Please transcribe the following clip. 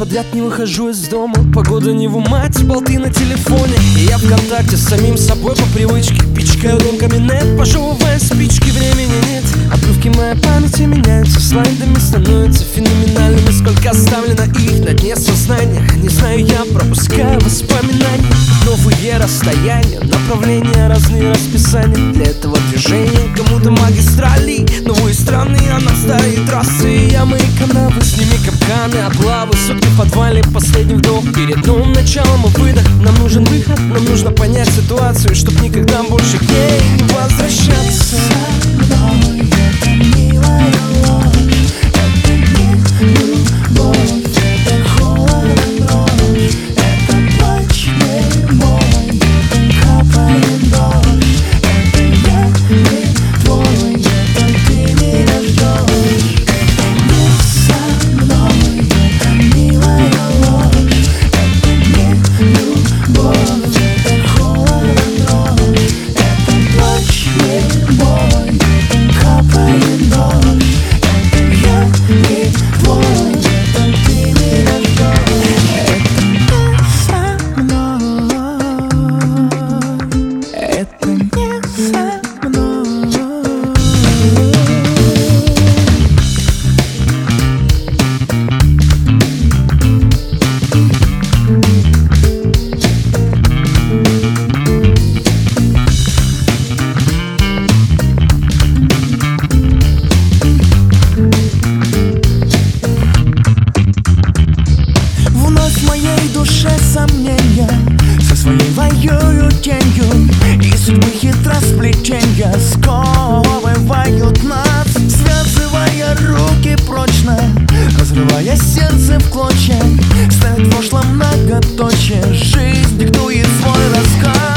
подряд не выхожу из дома. Погода не в мать, болты на телефоне. И я в контакте с самим собой по привычке. Пичкаю дымками нет, пожевывая спички. Времени нет, обрывки моей памяти меняются, слайдами становятся феноменальными. Сколько оставлено их на дне сознания, не знаю, я пропускаю воспоминания. Новые расстояния, направления, разные расписания. Для этого движения кому-то магистрали, новые страны, а нам старые трассы. Ямы и канавы, с ними капканы, облавы, сутки в подвале, последний вдох перед новым началом и выдох. Нам нужен выход, нам нужно понять ситуацию, чтоб никогда больше к ней не возвращаться. Сомнения со своей воюю тенью, и судьбы хитросплетенья сковывают нас, связывая руки прочно, разрывая сердце в клочья. Ставит в прошлом многоточие, жизнь диктует свой рассказ.